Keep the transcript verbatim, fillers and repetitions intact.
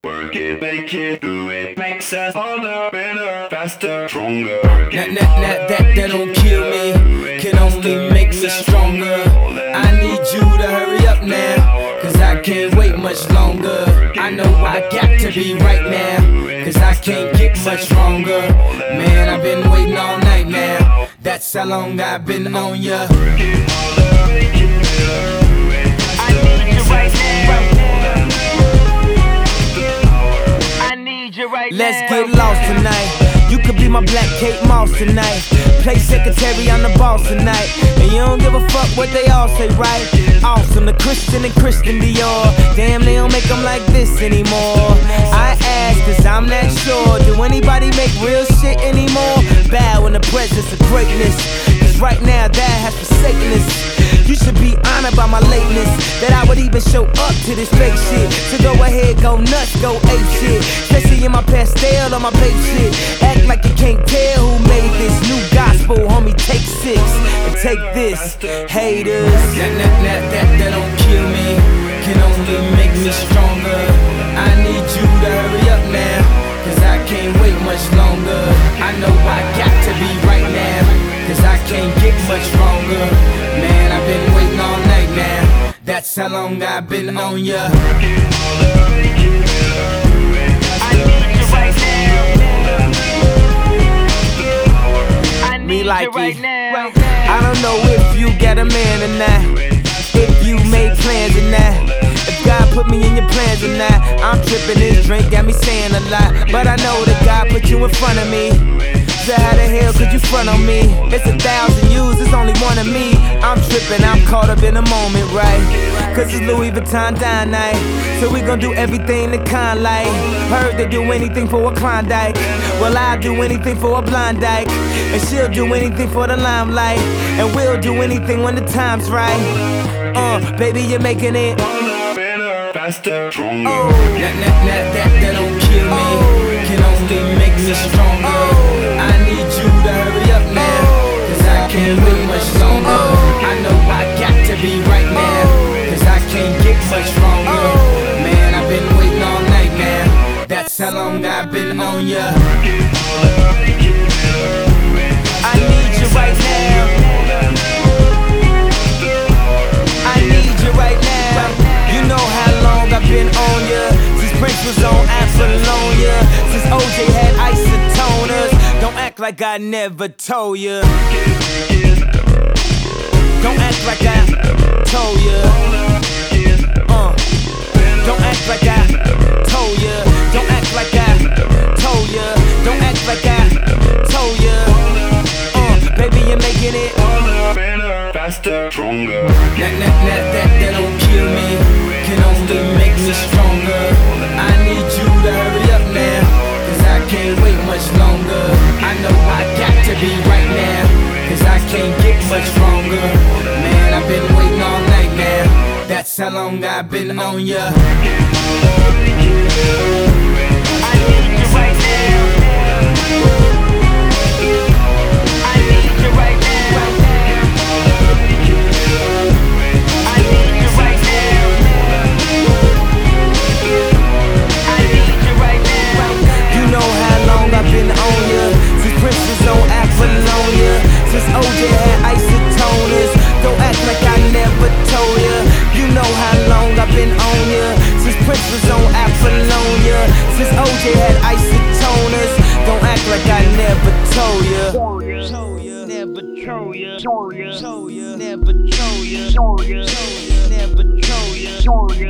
Work it, make it, do it, makes us harder, better, faster, stronger. That, that, that, that, that don't kill me, can only make me stronger. I need you to hurry up now, cause I can't wait much longer. I know I got to be right now, cause I can't get much stronger. Man, I've been waiting all night now, that's how long I've been on ya. Let's get lost tonight. You could be my black Kate Moss tonight. Play secretary, I'm the boss tonight. And you don't give a fuck what they all say, right? Awesome, the Christian and Christian Dior. Damn, they don't make them like this anymore. I ask, cause I'm not sure. Do anybody make real shit anymore? Bow in the presence of greatness, cause right now that has forsaken us. You should be honored by my lateness, that I would even show up to this fake shit. So go ahead, go nuts, go ape shit. Especially in my pastel on my babe shit. Act like you can't tell who made this new gospel, homie, take six and take this, haters. That, that, that, that, that don't kill me, can only make me stronger. I need you to hurry up now, cause I can't wait much longer. I know I got to be right now, cause I can't get much stronger. Man, I've been waiting all night now, that's how long I've been on ya. Me like it. I don't know if you got a man or not, if you made plans or not, if God put me in your plans or not. I'm tripping, this drink got me saying a lot, but I know that God put you in front of me. So how the hell could you front on me? It's a thousand yous, it's only one of me. I'm tripping, I'm caught up in the moment, right? Cause it's Louis Vuitton dine night, so we gon' do everything the kind like. Heard they do anything for a Klondike, well I'll do anything for a blind dyke. And she'll do anything for the limelight, and we'll do anything when the time's right. Uh, baby, you're making it Better, faster, stronger. Oh, that, that, that, that, that don't kill me, can only make me stronger. I need you to hurry up now, cause I can't wait much longer. I know I got to be right now, cause I can't get much stronger. Man, I've been waiting all night now, that's how long I've been on ya. I need you right now, I need you right now. You know how long I've been on ya, since Prince was on Apollonia, since O J had isotoners. Don't act like I never told ya, don't act like I told ya. uh, Don't act like I told ya, don't act like I told ya, don't act like I told ya. uh, Baby, you're making it Better, faster, stronger. That, that, that, that, that don't kill me, can only make me stronger. I need you to hurry up now, cause I can't wait much longer. I know I got to be right now, cause I can't get much stronger. Man, I've been waiting all night now, that's how long I've been on ya. I need you right now, I need you right now. I've been on ya, since Prince was on Apollonia, since O J had isotoners. Don't act like I never told ya. You know how long I've been on ya, since Prince was on Apollonia, since O J had isotoners. Don't act like I never told ya. Never told ya, never told ya, never told ya, never told ya.